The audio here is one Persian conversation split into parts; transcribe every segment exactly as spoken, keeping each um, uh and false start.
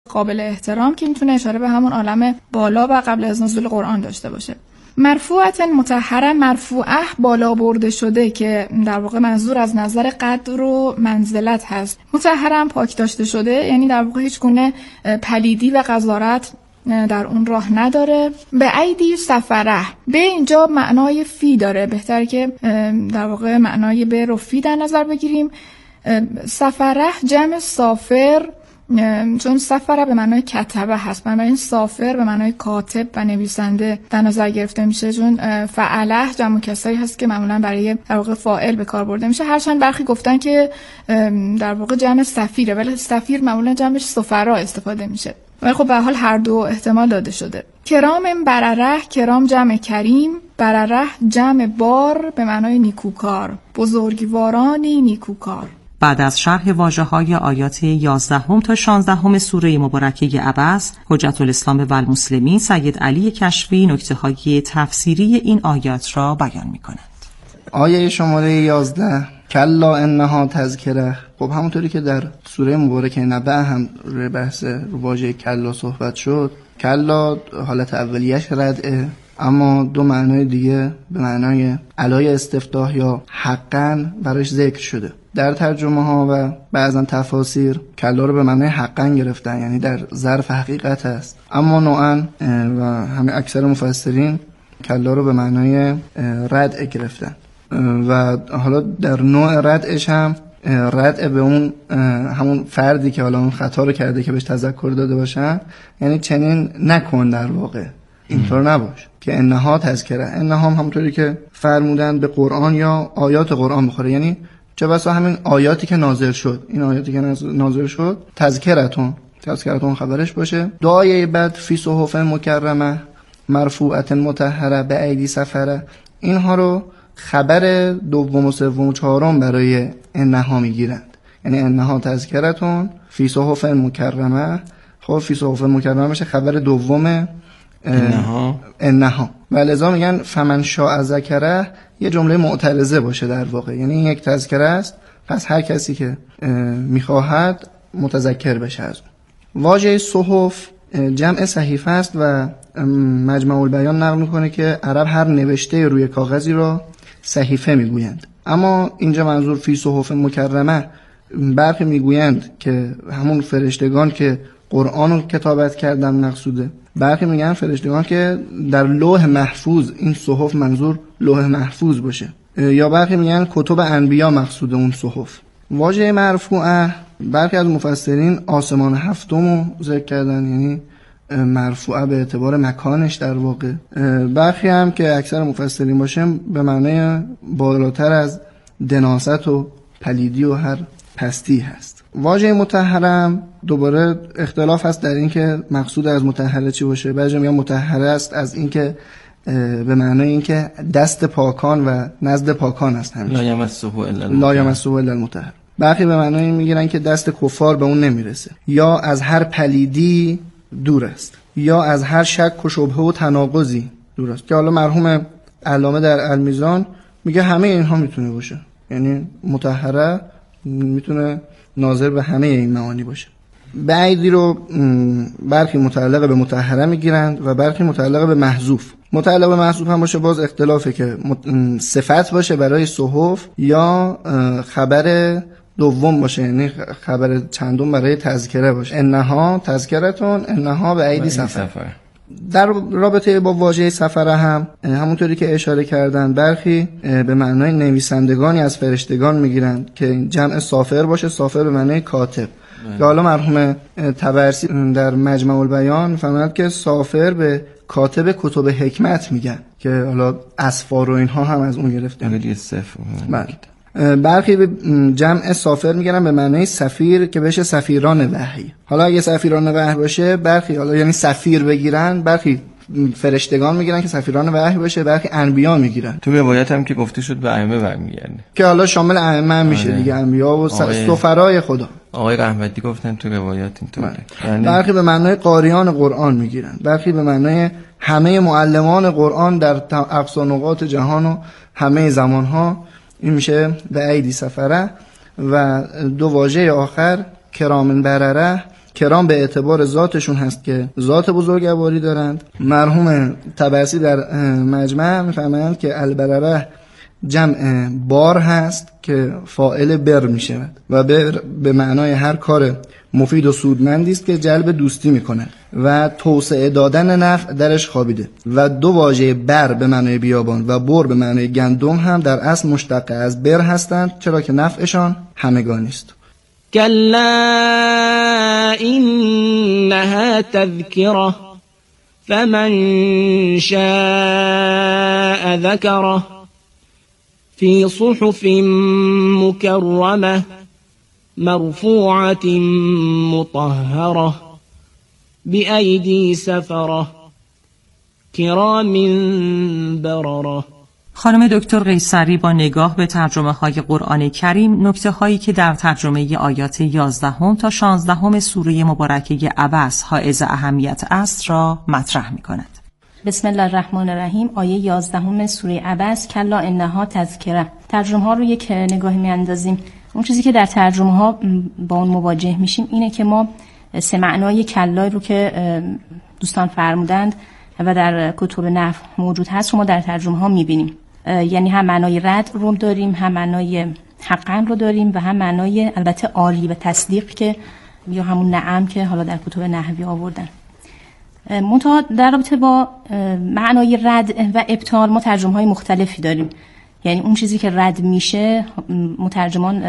قابل احترام که میتونه اشاره به همون عالم بالا و قبل از نزول قرآن داشته باشه. مرفوعه مرطهره، مرفوعه بالا برده شده که در واقع منظور از نظر قدر و منزلت هست. مطهره هم پاک داشته شده، یعنی در واقع هیچ گونه پلیدی و قذارت در اون راه نداره. به ایدی سفره، به اینجا معنای فی داره، بهتره که در واقع معنای به رو فی در نظر بگیریم. سفره جمع سافر، چون سفره به معنای کتبه هست، بنابراین سافر به معنای کاتب و نویسنده در نظر گرفته میشه، چون فعله جمع کسری هست که معمولا برای در واقع فاعل به کار برده میشه. هرچند برخی گفتن که در واقع جمع سفیره، ولی سفیر معمولا جمعش سفرا استفاده میشه، ولی خب به حال هر دو احتمال داده شده. کرام برره، کرام جمع کریم، برره جمع بار به معنای نیکوکار، بزرگوارانی نیکوکار. بعد از شرح واژه‌های آیات یازده تا شانزده سوره مبارکه عبس، حجت الاسلام و المسلمین سید علی کشفی نکته‌های تفسیری این آیات را بیان می‌کنند. آیه شماره یازده، کلا انها تذکره. خب همونطوری که در سوره مبارکه نبأ هم روی بحث واژه کلا صحبت شد، کلا حالت اولیش ردعه، اما دو معنای دیگه به معنای علای استفتاح یا حقاً براش ذکر شده. در ترجمه ها و بعضا تفاسیر کلا رو به معنای حقاً گرفتن، یعنی در ظرف حقیقت است، اما نوعاً و همه اکثر مفسرین کلا رو به معنای ردع گرفتن و حالا در نوع ردعش هم ردع به اون همون فردی که حالا اون خطا رو کرده که بهش تذکر داده باشن، یعنی چنین نکن، در واقع اینطور نباش که انها تذکره. انها هم همونطوری که فرمودن به قرآن یا آیات قرآن بخوره، یعنی چه بسا همین آیاتی که نازل شد، این آیاتی که نازل شد تذکرتون تذکرتون خبرش باشه. دعای بعد فی صحف مکرمه مرفوعه مطهره به ایدی سفره، اینها رو خبر دوم و سوم و چهارم برای انها میگیرند، یعنی انها تذکرتون فی صحف مکرمه. خب فی صحف مکرمه میشه خبر دوم انها انها و لذا میگن فمن شاء ذکره، یه جمله معترضه باشه در واقع، یعنی این یک تذکره است، پس هر کسی که میخواهد متذکر بشه از اون. واژه صحف جمع صحیفه است و مجمع البیان نقل میکنه که عرب هر نوشته روی کاغذی را صحیفه میگویند، اما اینجا منظور فی صحف مکرمه، برخی میگویند که همون فرشتگان که قرآن رو کتابت کردن مقصوده، برخی میگن فرشتگان که در لوح محفوظ، این صحف منظور لوح محفوظ باشه، یا برخی میگن کتب انبیا مقصود اون صحف. واژه مرفوعه برخی از مفسرین آسمان هفتم رو ذکر کردن، یعنی مرفوعه به اعتبار مکانش در واقع. برخی هم که اکثر مفسرین باشه به معنی بالاتر از دناست و پلیدی و هر پستی هست. واژه مطهره هم دوباره اختلاف هست در این که مقصود از مطهره چی باشه. بعضی میگن مطهره است از این که به معنای این که دست پاکان و نزد پاکان است، همیشه لا یمسه الا المطهر. برخی به معنای این میگیرن که دست کفار به اون نمیرسه، یا از هر پلیدی دور است، یا از هر شک و شبهه و تناقضی دور است، که حالا مرحوم علامه در المیزان میگه همه اینها میتونه باشه، یعنی مطهره میتونه ناظر به همه این معانی باشه. بعیدی رو برخی متعلق به مطهره میگیرند و برخی متعلق به محذوف. متعلق به محذوف هم باشه باز اختلافه که صفت باشه برای صحف یا خبر دوم باشه، یعنی خبر چندم برای تذکره باشه. انها تذکرتون انها به ایدی سفر. در رابطه با واژه سفره هم همونطوری که اشاره کردن، برخی به معنای نویسندگانی از فرشتگان میگیرند که جمع سافر باشه، سافر به معنای کاتب. که حالا مرحوم طبرسی در مجمع البیان فرمود که سافر به کاتب کتب حکمت میگن، که حالا اسفار و اینها هم از اون گرفته. بله. برخی به جمع سافر میگن به معنای سفیر که بشه سفیران وحی. حالا اگه سفیران وحی باشه برخی حالا یعنی سفیر بگیرن، برخی فرشتگان میگیرن که سفیران وحی باشه، برخی انبیا میگیرن. تو روایت هم که گفته شد به ائمه برمیگرده، که حالا شامل ائمه هم میشه دیگه، انبیا و سفرای خدا. آقای رحمتی گفتن تو روایت اینطوره. یعنی برخی به معنای قاریان قرآن میگیرن، برخی به معنای همه معلمان قرآن در اقصا نقاط جهان و همه زمانها، این میشه به ایدی سفره. و دو واژه آخر کرامن برره کرام به اعتبار ذاتشون هست که ذات بزرگواری دارند. مرحوم طبرسی در مجمع میفرمایند که البرره جمع بار هست که فاعل بر میشه و بر به معنای هر کار مفید و سودمندی است که جلب دوستی میکنه و توسعه دادن نفع درش خوابیده. و دو واژه بر به معنای بیابان و بر به معنای گندم هم در اصل مشتق از بر هستند، چرا که نفعشان همگانی است. كلا إنها تذكرة فمن شاء ذكره في صحف مكرمة مرفوعة مطهرة بأيدي سفرة كرام بررة. خانم دکتر قیصری با نگاه به ترجمه های قرآن کریم نکته هایی که در ترجمه آیات یازدهم تا شانزدهم سوره مبارکه عبس حائز اهمیت است را مطرح می کند. بسم الله الرحمن الرحیم. آیه یازدهم سوره عبس کلا انها تذکره. ترجمه ها رو یک نگاهی می اندازیم. اون چیزی که در ترجمه ها با اون مواجه میشیم اینه که ما سه معنای کلا رو که دوستان فرمودند و در کتب نحو موجود هست رو ما در ترجمه ها میبینیم. یعنی هم معنای رد رو داریم، هم معنای حقا رو داریم و هم معنای البته آری و تصدیق که یا همون نعم که حالا در کتب نحوی آوردن. منتها در رابطه با معنای رد و ابطال ما ترجمه های مختلفی داریم. یعنی اون چیزی که رد میشه مترجمان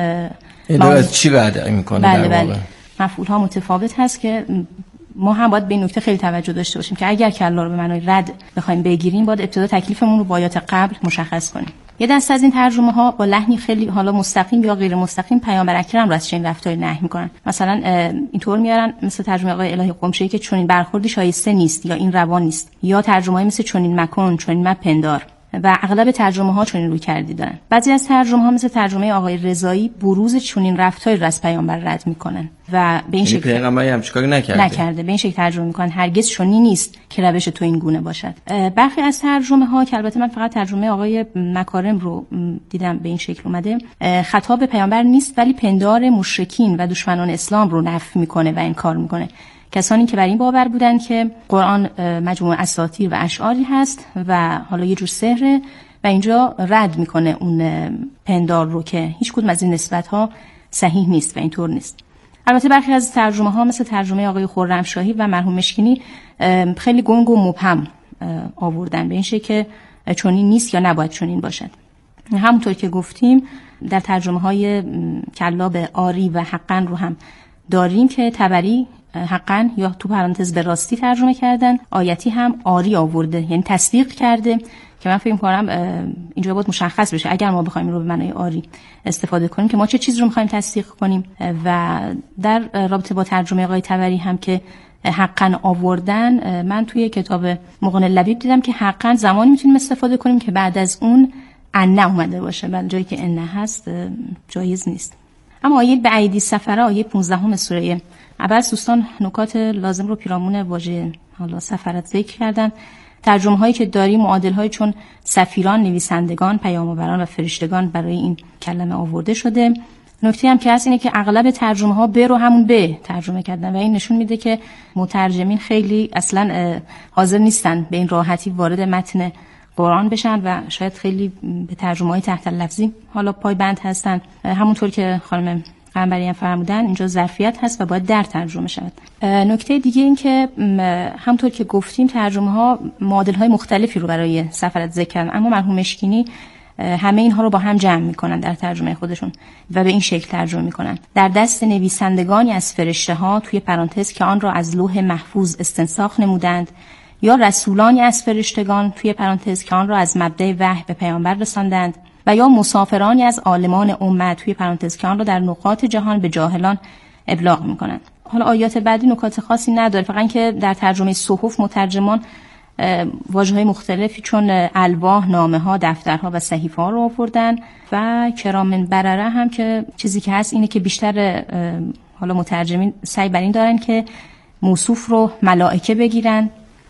از چی رد میکنه؟ بله در واقع بله. مفعول ها متفاوت هست که ما هم باید به این نکته خیلی توجه داشته باشیم که اگر کلا رو به معنای رد بخوایم بگیریم باید ابتدا تکلیفمون رو با آیات قبل مشخص کنیم. یه دسته از این ترجمه ها با لحنی خیلی حالا مستقیم یا غیر مستقیم پیامبر اکرم رو از چنین رفتاری نهی میکنن. مثلا اینطور میارن مثل ترجمه آقای الهی قمشه‌ای که چنین برخوردی شایسته نیست یا این روا نیست، یا ترجمه‌ای مثل چنین مکن، چنین مپندار و اغلب ترجمه ها چنین روی کردی دارن. بعضی از ترجمه ها مثل ترجمه آقای رضایی بروز چنین رفتاری را از پیامبر رد میکنن و به این شکل پیغمبری هم چیکار نکرده نکرده به این شکل ترجمه میکنن هرگز چنین نیست که روش تو این گونه باشد. برخی از ترجمه ها که البته من فقط ترجمه آقای مکارم رو دیدم به این شکل اومده، خطاب پیامبر نیست ولی پندار مشرکین و دشمنان اسلام رو نفی میکنه و انکار میکنه. کسانی که بر این باور بودن که قرآن مجموعه اساطیر و اشعاری هست و حالا یه جور سحره و اینجا رد میکنه اون پندار رو که هیچ کدوم از این نسبت‌ها صحیح نیست و اینطور نیست. البته برخی از ترجمه ها مثل ترجمه آقای خرمشاهی و مرحوم مشکینی خیلی گنگ و مبهم آوردن به این شکل که چنین نیست یا نباید چنین باشد. همونطور که گفتیم در ترجمه های کلا به آری و حقا رو هم داریم که طبری حقا یا تو پرانتز به راستی ترجمه کردن، آیتی هم آری آورده یعنی تصدیق کرده که من فکر می‌کنم اینجا باید مشخص بشه اگر ما بخوایم رو به معنای آری استفاده کنیم که ما چه چیز رو می‌خوایم تصدیق کنیم. و در رابطه با ترجمه آقای طبری هم که حقا آوردن، من توی کتاب مغنی لبیب دیدم که حقا زمانی میتونیم استفاده کنیم که بعد از اون ان اومده باشه، بعد جایی که ان هست جایز نیست. اما آیه به ایدی سفره آیه پانزدهم سوره عبس دوستان نکات لازم رو پیرامون واژه حالا سفرت ذکر کردن. ترجمه هایی که داریم معادل های چون سفیران، نویسندگان، پیامبران و فرشتگان برای این کلمه آورده شده. نکته هم که هست اینه که اغلب ترجمه ها به رو همون به ترجمه کردن و این نشون میده که مترجمین خیلی اصلا حاضر نیستن به این راحتی وارد متن قرآن بشن و شاید خیلی به ترجمه های تحت لفظی حالا پایبند هستن. همونطور که خانم قنبری هم فرمودن اینجا ظرفیت هست و باید در ترجمه شود. نکته دیگه این که همونطور که گفتیم ترجمه ها معادل های مختلفی رو برای سفرت ذکر کردن، اما مرحوم مشکینی همه اینها رو با هم جمع میکنن در ترجمه خودشون و به این شکل ترجمه میکنن: در دست نویسندگانی از فرشته ها توی پرانتز که آن را از لوح محفوظ استنساخ نمودند، یا رسولانی از فرشتگان توی پرانتز که آن را از مبدأ وحی به پیامبر رساندند، و یا مسافرانی از عالمان امت توی پرانتز که آن را در نقاط جهان به جاهلان ابلاغ میکنند. حالا آیات بعدی نکات خاصی نداره، فقط که در ترجمه صحف مترجمان واژه‌های مختلفی چون الواح، نامه‌ها، دفترها و صحیفه‌ها رو آوردن و کرام برره هم که چیزی که هست اینه که بیشتر حالا مترجمین سعی بر این دارن که موصوف رو ملائکه بگیرن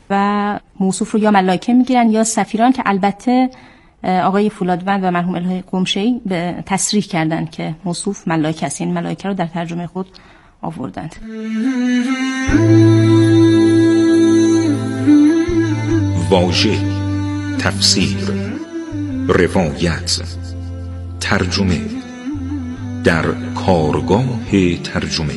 و موصوف رو یا ملائکه میگیرن یا سفیران، که البته آقای فولادوند و مرحوم الهی قمشه‌ای به تصریح کردن که موصوف ملائکه است، یعنی ملائکه رو در ترجمه خود آوردند. واژه، تفسیر، روایت، ترجمه در کارگاه ترجمه.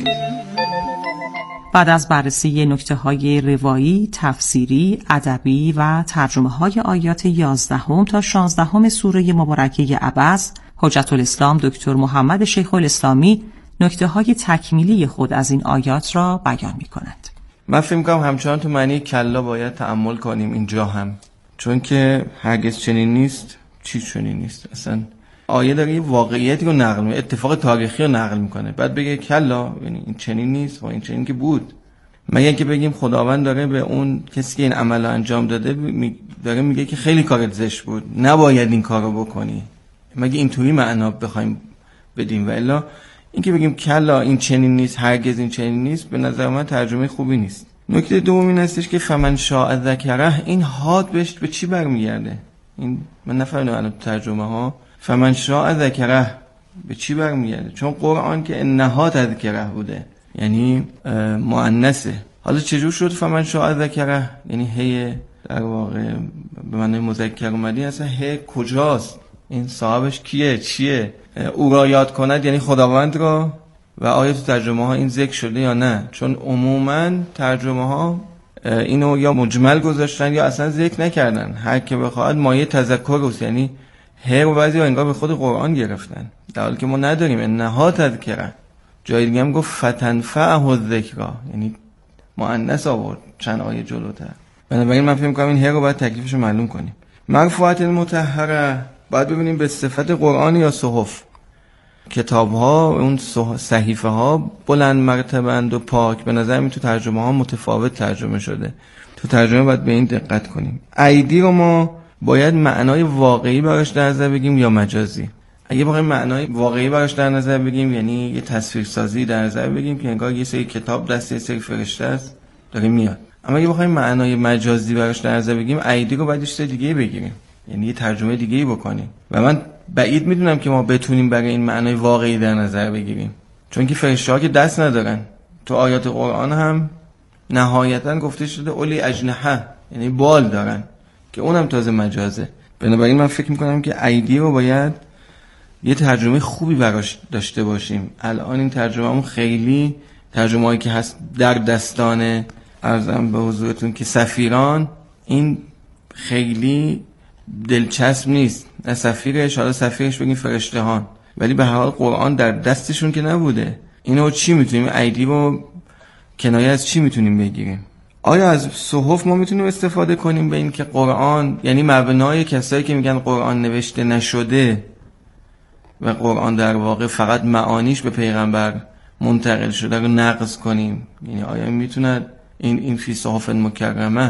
بعد از بررسی نکته‌های روایی، تفسیری، ادبی و ترجمه‌های آیات یازدهم تا شانزدهم سوره مبارکه عبس، حجت الاسلام دکتر محمد شیخ الاسلامی نکته‌های تکمیلی خود از این آیات را بیان می‌کنند. من فکر می‌کنم همچنان تو معنی کلا باید تأمل کنیم اینجا هم، چون که هرگز چنین نیست. چی چنین نیست؟ اصلا آیه داره یه واقعیتی رو نقل می‌کنه، اتفاق تاریخی رو نقل می‌کنه، بعد بگه کلا، یعنی این چنین نیست و این چنین که بود. مگه اینکه بگیم خداوند داره به اون کسی که این عمل رو انجام داده داره میگه که خیلی کارت زشت بود، نباید این کارو بکنی. مگه اینطوری معنا بخوایم بدیم؟ و الا اینکه بگیم کلا این چنین نیست، هرگز این چنین نیست، به نظر من ترجمه خوبی نیست. نکته دوم این هستش که فمن شاء ذکره، این حاد بهش به چی برمیگرده؟ این من نفهمیدم الان ترجمه ها. فمن شاء ذکره به چی برمیگرده؟ چون قرآن که انها تذکره بوده، یعنی مؤنثه. حالا چجور شد فمن شاء ذکره؟ یعنی هی در واقع به معنی مذکر اومدی، اصلا هی کجاست؟ این صاحبش کیه؟ چیه؟ او را یاد کند یعنی خداوند را. و آیا تو ترجمه ها این ذکر شده یا نه؟ چون عموما ترجمه ها اینو یا مجمل گذاشتن یا اصلا ذکر نکردن. هر که بخواد مایه تذکر است، یعنی هر و بعضی انگار به خود قرآن گرفتن، در حالی که ما نداریم. انها تذکره. جای دیگه هم گفت فتنفعه الذکرا، یعنی مؤنث آورد چند آیه جلوتر. بنابراین من فکر می‌کنم این هر رو باید تکلیفش رو معلوم کنیم. مرفوعات مطهره باید ببینیم به صفت قرآن یا صحف. کتاب ها، اون صحیفه ها بلند مرتبه‌اند و پاک. به نظر می تو ترجمه ها متفاوت ترجمه شده. تو ترجمه باید به این دقت کنیم. ایدی رو ما باید معنای واقعی براش در نظر بگیم یا مجازی. اگه بخوایم معنای واقعی براش در نظر بگیم، یعنی یه تصویرسازی در نظر بگیم که انگار یه سری کتاب دست یه سری فرشته است داره میاد. اما اگه بخوایم معنای مجازی براش در نظر بگیم، ایدی رو باید یه چیز دیگه بگیریم، یعنی یه ترجمه دیگه‌ای بکنیم. و من بعید میدونم که ما بتونیم برای این معنای واقعی در نظر بگیریم، چون که فرشته‌ها که دست ندارن. تو آیات قرآن هم نهایتاً گفته شده اولی اجنحه، یعنی بال دارن، که اونم تازه مجازه. بنابراین من فکر میکنم که ایدی رو باید یه ترجمه خوبی براش داشته باشیم. الان این ترجمه‌مون خیلی ترجمه‌ای که هست در دستان عرضم به حضورتون که سفیران، این خیلی دلچسب نیست. نه سفیرش، حالا سفیرش بگیم فرشتهان، ولی به هر حال قرآن در دستشون که نبوده. اینو چی میتونیم ایدی رو کنایه از چی میتونیم بگیریم؟ آیا از صحف ما میتونیم استفاده کنیم به این که قرآن، یعنی مبنای کسایی که میگن قرآن نوشته نشده و قرآن در واقع فقط معانیش به پیغمبر منتقل شده رو نقض کنیم؟ یعنی آیا میتونه این این فی صحف مکرمه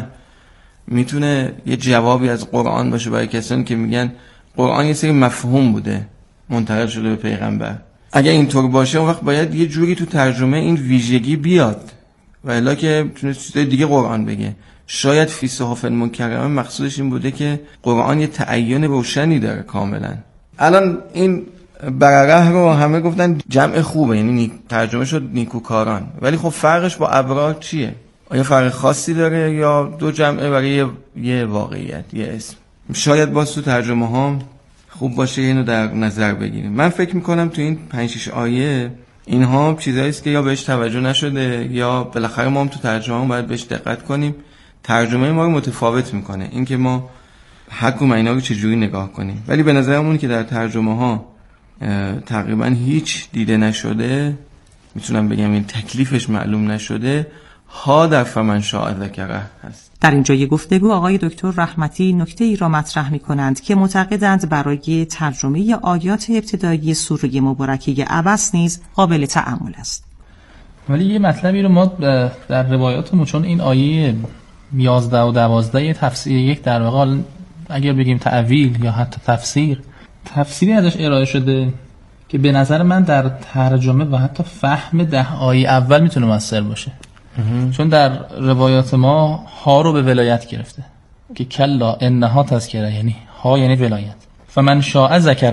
میتونه یه جوابی از قرآن باشه برای کسانی که میگن قرآن یه سری مفهوم بوده منتقل شده به پیغمبر؟ اگر اینطور باشه اون وقت باید یه جوری تو ترجمه این ویژگی بیاد، و الا که تونه چیزای دیگه قرآن بگه. شاید فی صحف مکرمه مقصودش این بوده که قرآن یه تعین روشنی داره کاملا. الان این برره رو همه گفتن جمع خوبه، یعنی ترجمه شد نیکوکاران، ولی خب فرقش با ابرار چیه؟ آیا فرق خاصی داره یا دو جمعه برای یه واقعیت، یه اسم؟ شاید باز تو ترجمه ها خوب باشه اینو در نظر بگیریم. من فکر میکنم تو این پنج شش آیه اینها چیزایی است که یا بهش توجه نشده یا بالاخره ما هم تو ترجمه هم باید بهش دقت کنیم. ترجمه ما رو متفاوت میکنه این که ما حق و معنا رو چجوری نگاه کنیم. ولی به نظرمون که در ترجمه ها تقریبا هیچ دیده نشده، میتونم بگم این تکلیفش معلوم نشده، ها در فمن شاء ذکره هست. در اینجای گفتگو آقای دکتر رحمتی نکته ای را مطرح می کنند که معتقدند برای ترجمه آیات ابتدایی سوره مبارکه عبس نیز قابل تأمل است. ولی یه مطلبی رو ما در روایاتمون، چون این آیه یازده و دوازده تفسیر یک در واقع اگر بگیم تعویل یا حتی تفسیر، تفسیری ازش ارائه شده که به نظر من در ترجمه و حتی فهم ده آیه اول میتونه مؤثر باشه. چون در روایات ما ها رو به ولایت گرفته که کلا انها تذکره، یعنی ها یعنی ولایت. فمن شاء ذکره،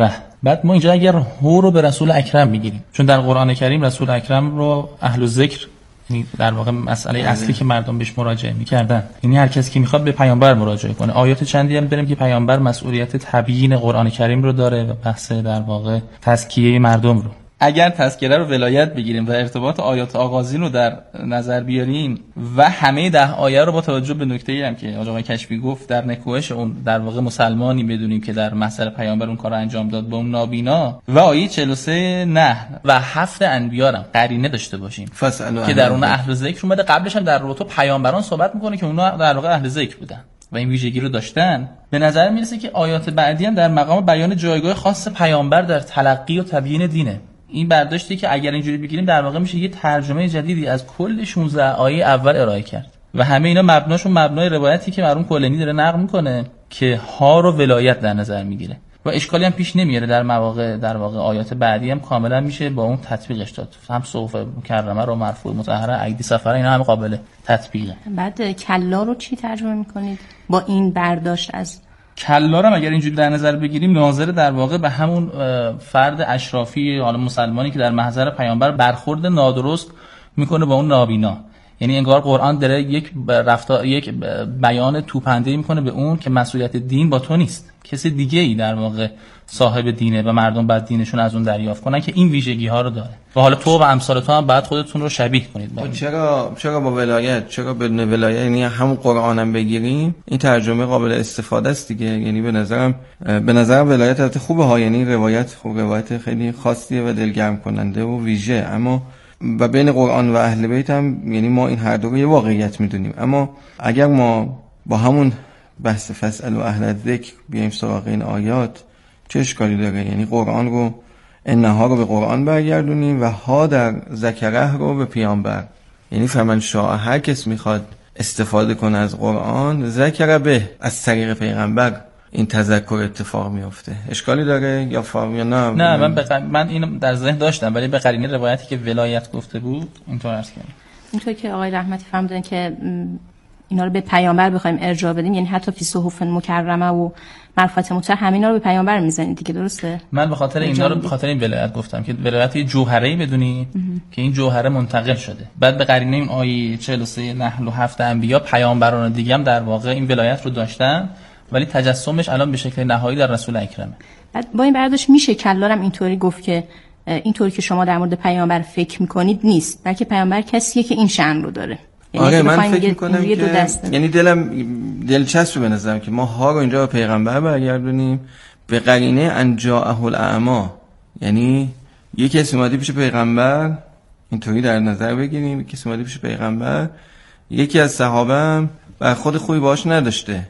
بعد ما اینجا اگر هو رو به رسول اکرم میگیریم، چون در قرآن کریم رسول اکرم رو اهل ذکر، یعنی در واقع مسئله اصلی که مردم بهش مراجعه میکردن، یعنی هر کسی که میخواد به پیامبر مراجعه کنه. آیات چندی هم بریم که پیامبر مسئولیت تبیین قرآن کریم رو داره و بحث در واقع تزکیه مردم رو. اگر تذکره رو ولایت بگیریم و ارتباط آیات آغازین رو در نظر بیاریم و همه ده آیه رو با توجه به نکته‌ای هم که آقای کشفی گفت در نکوهش اون در واقع مسلمانی بدونیم که در مسئله پیامبر اون کارو انجام داد با اون نابینا، و آیه چهل و سه نه و هفت انبیا هم قرینه داشته باشیم که در اون اهل ذکر اومده. قبلش هم در رابطه پیامبران صحبت میکنه که اونا در واقع اهل ذکر بودن و این ویژگی رو داشتن. به نظر میرسه که آیات بعدی هم در مقام بیان جایگاه خاص پیامبر در تلقی و تبیین دینه. این برداشتی که اگر اینجوری بگیریم در واقع میشه یه ترجمه جدیدی از کل شانزده آیه اول ارائه کرد و همه اینا مبناشون مبنای روایتی که مرحوم کلینی داره نقل میکنه که ها رو ولایت در نظر میگیره و اشکالی هم پیش نمیاره. در مواقع در واقع آیات بعدی هم کاملا میشه با اون تطبیقش داد. هم صحف مکرمه رو، مرفوع مطهره، ایدی سفره، اینا هم قابل تطبیقه. بعد کلا رو چی ترجمه میکنید با این برداشت از کلا رو اگر اینجوری در نظر بگیریم ناظر در واقع به همون فرد اشرافی حالا مسلمانی که در محضر پیامبر برخورد نادرست میکنه با اون نابینا، یعنی انگار قرآن داره یک رفتار یک بیان توپنده‌ای میکنه به اون که مسئولیت دین با تو نیست، کسی دیگه ای در واقع صاحب دینه و مردم باید دینشون از اون دریافت کنن که این ویژگی ها رو داره و حالا تو و امثال تو هم بعد خودتون رو شبیه کنید با چرا چرا با ولایت چرا بدون ولایت، یعنی همون قرآنم بگیریم این ترجمه قابل استفاده است دیگه. یعنی به نظرم به نظرم ولایت البته خوبه ها، یعنی روایت خوب روایت خیلی خاصیه و دلگرم کننده و ویژه، اما و بین قرآن و اهل بیت هم یعنی ما این هر دو رو یه واقعیت میدونیم. اما اگر ما با همون بحث فسأل و اهل الذکر بیایم سراغ این آیات چه اشکالی داره؟ یعنی قرآن رو انها رو به قرآن برگردونیم و ها در ذکره رو به پیامبر، یعنی فمن شاء، هر کس میخواد استفاده کنه از قرآن ذکر به، از طریق پیغمبر این تذکر اتفاق میفته. اشکالی داره یا فهم یا نه؟ نه من بق... من اینو در ذهن داشتم ولی به قرینه روایتی که ولایت گفته بود اینطور عرض کردم. اینطور که آقای رحمتی فرمودن که اینا رو به پیامبر بخوایم ارجاع بدیم، یعنی حتی فی صحف مکرمه و مرفوعات مطهر همینا رو به پیامبر میزنید دیگه، درسته؟ من به خاطر اینا رو به خاطر این ولایت گفتم که ولایت یه جوهره‌ای بدونی که این جوهره منتقل شده. بعد به قرینه این آیه چهل و سه نحل و هفت انبیا پیامبران دیگه هم در واقع این ولایت رو داشتن ولی تجسمش الان به شکل نهایی در رسول اکرمه. بعد با این برداشت میشه کلارم اینطوری گفت که اینطوری که شما در مورد پیامبر فکر میکنید نیست، بلکه پیامبر کسیه که این شأن رو داره. یعنی آره من فکر میکنم که یعنی دلم دلچسبه به نظرم که ما ها رو اینجا به پیغمبر برگردونیم به قرینه ان جاءه الاعمی، یعنی یه کسی اومده پیش پیغمبر، اینطوری در نظر بگیریم یه کسی اومده پیش پیغمبر، یکی از صحابه هم برخورد خوبی باهاش نداشته،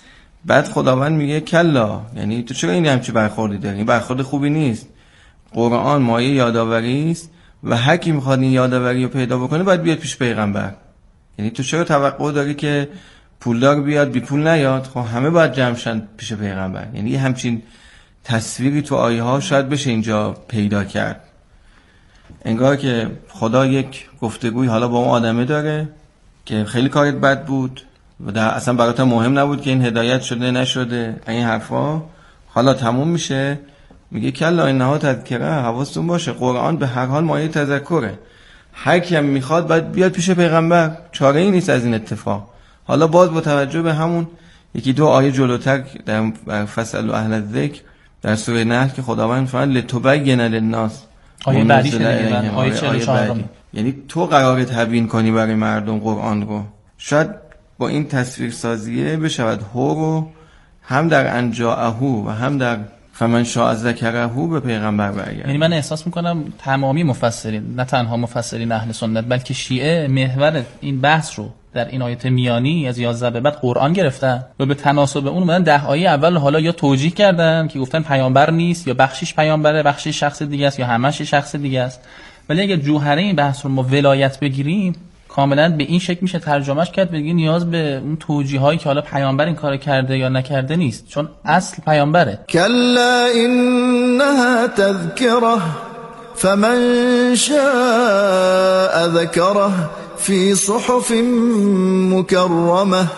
بعد خداوند میگه کلا، یعنی تو چرا این همچی برخوردی داری؟ این برخورد خوبی نیست. قرآن مایه یادآوری است و هر کی میخواد این یادآوری رو پیدا بکنه باید بیاد پیش پیغمبر. یعنی تو چرا توقع داری که پولدار بیاد بی پول نیاد؟ خب همه باید جمع شن پیش پیغمبر. یعنی همچین تصویری تو آیه ها شاید بشه اینجا پیدا کرد، انگار که خدا یک گفتگوی حالا با اون آدمه داره که خیلی کارت بد بود و در اصلا برات مهم نبود که این هدایت شده نشده، این حرفا حالا تموم میشه، میگه کلا انها تذکره، حواستون باشه قرآن به هر حال مایه تذکره، هر کی هم میخواد باید بیاد پیش پیغمبر، چاره ای نیست از این اتفاق. حالا باز با توجه به همون یکی دو آیه جلوتر در فصل اهل الذکر در سوره نحل که خداوند فرمود لتبین للناس، آیه بعدی شده آیه چهل و چهار، یعنی تو قراره تبیین کنی برای مردم قرآن رو. شاید با این تصویر سازیه بشود هو رو هم در انجاءه و هم در فمن شاء ذکره به پیغمبر برگرد. یعنی من احساس میکنم تمامی مفسرین، نه تنها مفسرین اهل سنت بلکه شیعه، محور این بحث رو در این آیه میانی از یازده به بعد قرآن گرفتن و به تناسب اون اومدن ده آیه اول حالا یا توجیه کردن که گفتن پیامبر نیست، یا بخشش پیامبره بخشش شخص دیگه است، یا همش شخص دیگه است. ولی اگه جوهره این بحث رو ما ولایت بگیریم کاملا به این شکل میشه ترجمهش کرد، بگی نیاز به اون توجیه هایی که حالا پیامبر این کارو کرده یا نکرده نیست، چون اصل پیامبره. کلا انها تذکره فمن شاء ذکره فی صحف مکرمه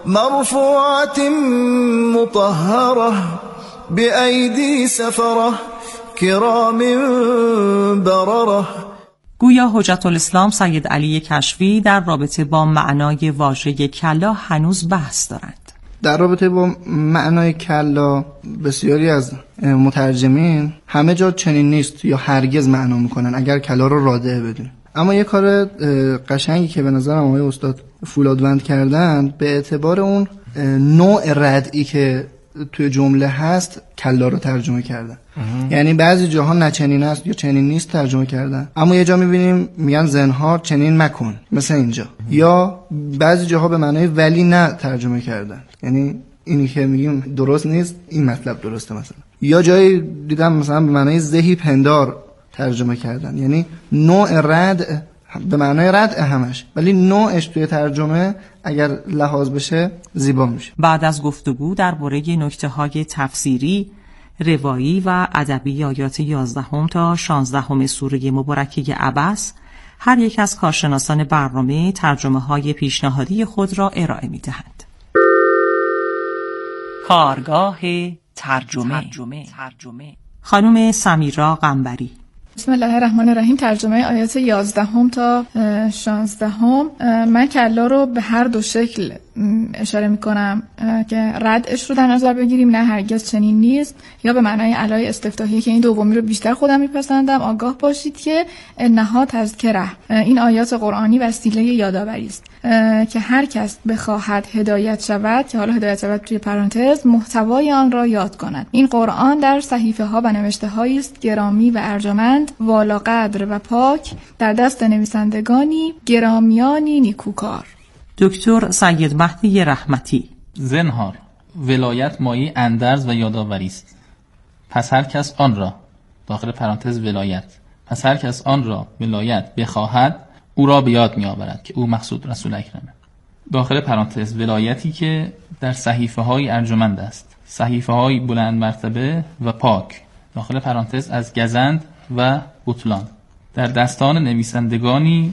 مرفوعة مطهرة بأيدي سفرة كرام بررة. گویا حجت الاسلام سید علی کشفی در رابطه با معنای واژه کلا هنوز بحث دارند. در رابطه با معنای کلا بسیاری از مترجمین همه جا چنین نیست یا هرگز معنا میکنن اگر کلا رو رادعه بدونیم. اما یه کار قشنگی که به نظرم آقای استاد فولادوند کردن به اعتبار اون نوع ردعی که توی جمله هست کلا رو ترجمه کردن. یعنی بعضی جاها نه چنین است یا چنین نیست ترجمه کردن، اما یه جا میبینیم میگن زنهار چنین مکن مثل اینجا. یا بعضی جاها به معنای ولی نه ترجمه کردن، یعنی اینی که میگیم درست نیست این مطلب درسته مثلا. یا جایی دیدم مثلا به معنای زهی پندار ترجمه کردن، یعنی نوع رد به معنای رد همش، ولی نوعش توی ترجمه اگر لحاظ بشه زیبا میشه. بعد از گفتگو درباره نکته‌های تفسیری، روایی و ادبی آیات یازدهم تا شانزدهم سوره مبارکه عبس، هر یک از کارشناسان برنامه ترجمه‌های پیشنهادی خود را ارائه می‌دهند. کارگاه ترجمه, ترجمه. ترجمه. خانم سمیرا قنبری. بسم الله الرحمن الرحیم. ترجمه آیات یازدهم تا شانزدهم. من کلا رو به هر دو شکل اشاره میکنم که ردش رو در نظر بگیریم، نه هرگز چنین نیست، یا به معنای علای استفتاحی که این دومی رو بیشتر خودم میپسندم. آگاه باشید که انها تذکره، این آیات قرآنی وسیله یادآوری است که هر کس بخواهد هدایت شود، که حالا هدایت شود توی پرانتز، محتوای آن را یاد کند. این قرآن در صحیفه ها و نوشته هایی است گرامی و ارجمند، والا قدر و پاک، در دست نویسندگانی گرامیانی نیکوکار. دکتر سید مهدی رحمتی. زنهار، ولایت مایه اندرز و یادآوری است. پس هر کس آن را، داخل پرانتز ولایت، پس هر کس آن را ولایت بخواهد او را به یاد می آورد، که او مقصود رسول اکرمه. داخل پرانتز ولایتی که در صحیفه های ارجمند است، صحیفه های بلند مرتبه و پاک، داخل پرانتز از گزند و بطلان، در دستان نویسندگانی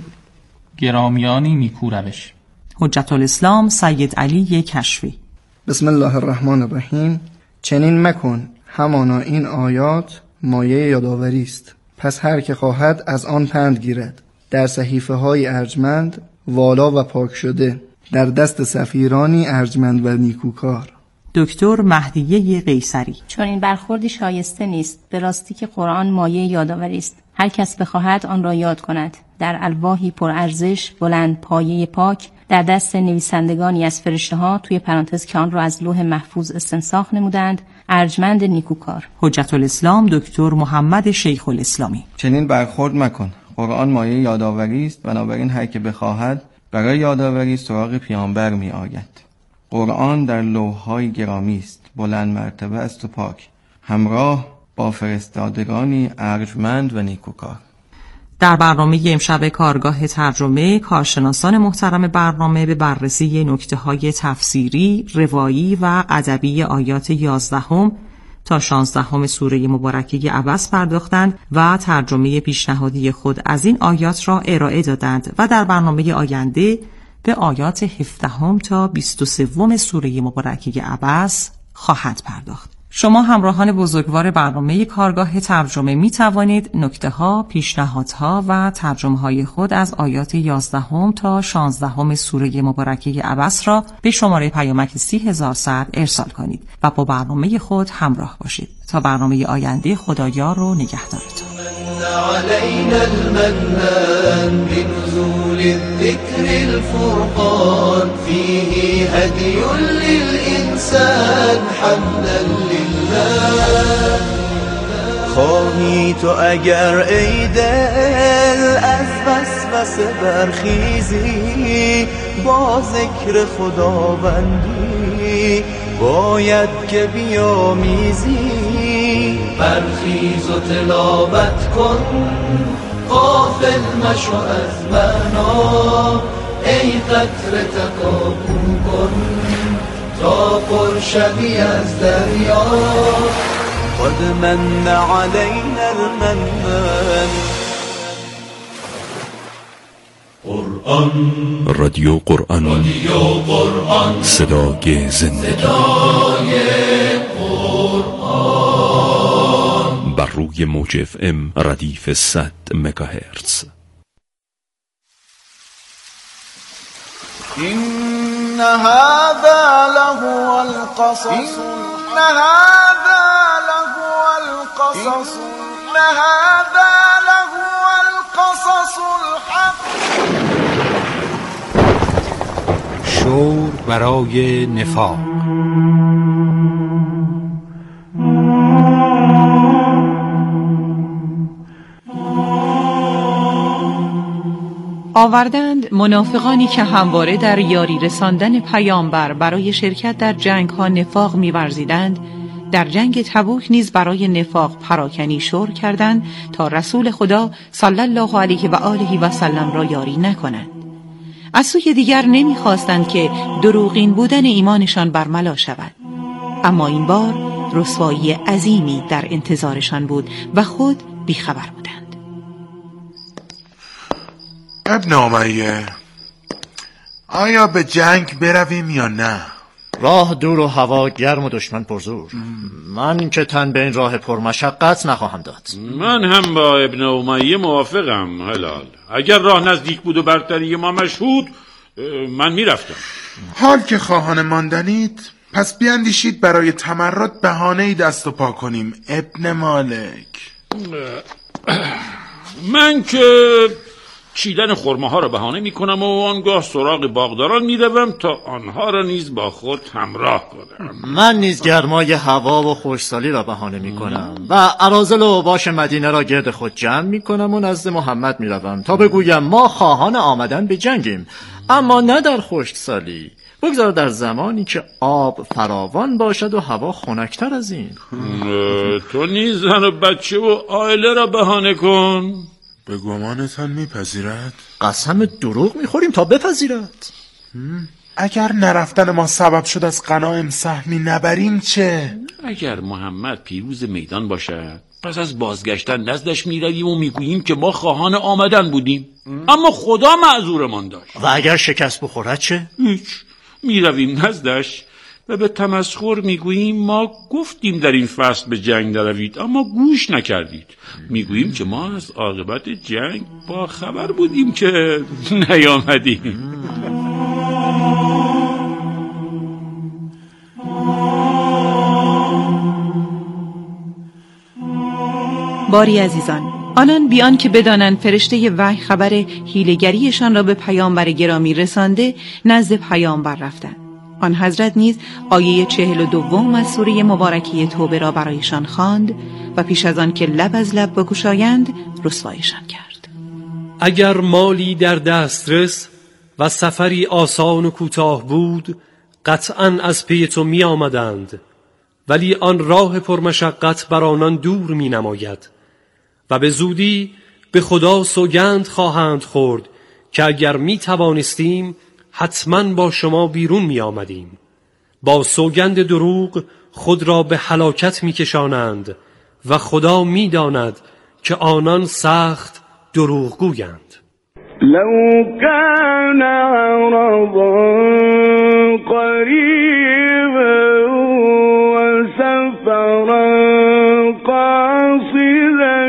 گرامیانی نیکو روش. حجت الاسلام سید علی کشفی. بسم الله الرحمن الرحیم. چنین مکن، همانا این آیات مایه یادآوری است. پس هر که خواهد از آن پند گیرد، در صحیفه های ارجمند والا و پاک شده، در دست سفیرانی ارجمند و نیکوکار. دکتر مهدیه قیصری. چون این برخوردی شایسته نیست، به راستی که قرآن مایه یادآوری است. هر کس بخواهد آن را یاد کند، در الواحی پرارزش بلند پایه پاک، در دست نویسندگانی از فرشته ها، توی پرانتز که آن را از لوح محفوظ استنساخ نمودند، ارجمند نیکوکار. حجت الاسلام دکتر محمد شیخ الاسلامی. چنین برخورد مکن، قرآن مایه یادآوری است، بنابراین هر که بخواهد برای یادآوری سراغ پیامبر می آید. قرآن در لوح‌های گرامی است، بلند مرتبه است و پاک، همراه با فرستادگانی ارجمند و نیکوکار. در برنامه امشب کارگاه ترجمه، کارشناسان محترم برنامه به بررسی نکته‌های تفسیری، روایی و ادبی آیات یازدهم تا شانزدهم سوره مبارکه عبس پرداختند و ترجمه پیشنهادی خود از این آیات را ارائه دادند و در برنامه آینده به آیات هفدهم تا بیست و سوم سوره مبارکه عبس خواهد پرداخت. شما همراهان بزرگوار برنامه کارگاه ترجمه می توانید نکته ها، پیشنهادها و ترجمه های خود از آیات یازدهم تا شانزدهم سوره مبارکه عبس را به شماره پیامک سی هزار صد ارسال کنید و با برنامه خود همراه باشید. تا برنامه آینده، خدایا رو نگهدارتون. علينا المنان بنزول الذكر الفرقان فيه هدي للإنسان حمدا لله. خواهی تو اگر ای دل از وسوسه برخیزی، با ذکر خداوندی باید که بیامیزی. برخیز و تلاوت کن، غافل مشو از معنا، ای قطره تکاپو کن تا پر شوی از دریا. قد من علینا المنان. قرآن رادیو قرآن، رادیو قرآن، صدای زندگی، صدای قرآن. بر روی موج اف ام ردیف صد مگاهرتز. إن هذا لهو القصص إن هذا لهو القصص إن هذا لهو القصص الحق. شور برای نفاق. آوردند منافقانی که همواره در یاری رساندن پیامبر برای شرکت در جنگ ها نفاق می‌ورزیدند، در جنگ تبوک نیز برای نفاق پراکنی شور کردند تا رسول خدا صلی الله علیه و آله و سلم را یاری نکنند. از سوی دیگر نمی‌خواستند که دروغین بودن ایمانشان برملا شود. اما این بار رسوایی عظیمی در انتظارشان بود و خود بیخبر بودند. ابن امیه، آیا به جنگ برویم یا نه؟ راه دور و هوا گرم و دشمن پرزور. من که تن به این راه پرمشقت نخواهم داد. من هم با ابن امیه موافقم هلال. اگر راه نزدیک بود و برتری ما مشهود، من میرفتم. حال که خواهان ماندنید، پس بیاندیشید برای تمرد بهانه‌ای دست و پا کنیم. ابن مالک، من که چیدن خرماها را بهانه میکنم و آنگاه سراغ باغداران میروم تا آنها را نیز با خود همراه کنم. من نیز گرمای هوا و خوشسالی را بهانه میکنم و اراذل و اوباش مدینه را گرد خود جمع میکنم و نزد محمد میروم تا بگویم ما خواهان آمدن به جنگیم، اما نه در خشکسالی، بگذار در زمانی که آب فراوان باشد و هوا خنکتر از این. تو نیز زن و بچه و عائله را بهانه کن. به گمانتان میپذیرد؟ قسم دروغ میخوریم تا بپذیرد. اگر نرفتن ما سبب شد از غنایم سهمی نبریم چه؟ اگر محمد پیروز میدان باشد، پس از بازگشتن نزدش میرویم و میگوییم که ما خواهان آمدن بودیم، اما خدا معذورمان داشت. و اگر شکست بخورد چه؟ هیچ، میرویم نزدش و به تمسخر میگوییم ما گفتیم در این فصل به جنگ نروید اما گوش نکردید. میگوییم که ما از عاقبت جنگ با خبر بودیم که نیامدیم. باری عزیزان، آنان بیان که بدانند فرشته وحی خبر حیله‌گریشان را به پیامبر گرامی رسانده، نزد پیامبر رفتند. آن حضرت نیز آیه چهل و دوم از سوره مبارکه توبه را برایشان خواند و پیش از آن که لب از لب بگشایند رسوایشان کرد. اگر مالی در دسترس و سفری آسان و کوتاه بود، قطعاً از پی تو می آمدند، ولی آن راه پرمشقت بر آنان دور می نماید و به زودی به خدا سوگند خواهند خورد که اگر می توانستیم حتما با شما بیرون می آمدیم. با سوگند دروغ خود را به هلاکت می کشانند و خدا می داند که آنان سخت دروغ گویند. لو كان عرضا قريبا وسفرا قاصدا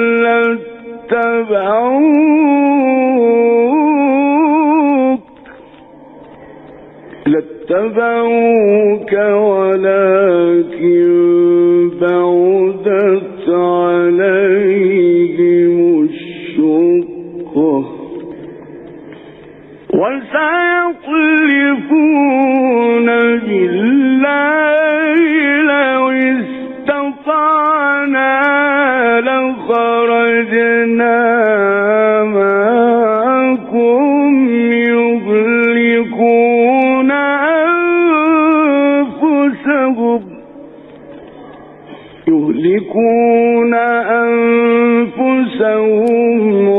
لاتبعوك لاتبعوك ولكن بعدت عليهم الشقة وسيحلفون بالله لو استطعنا لخرجنا معكم يهلكون أنفسهم يهلكون أنفسهم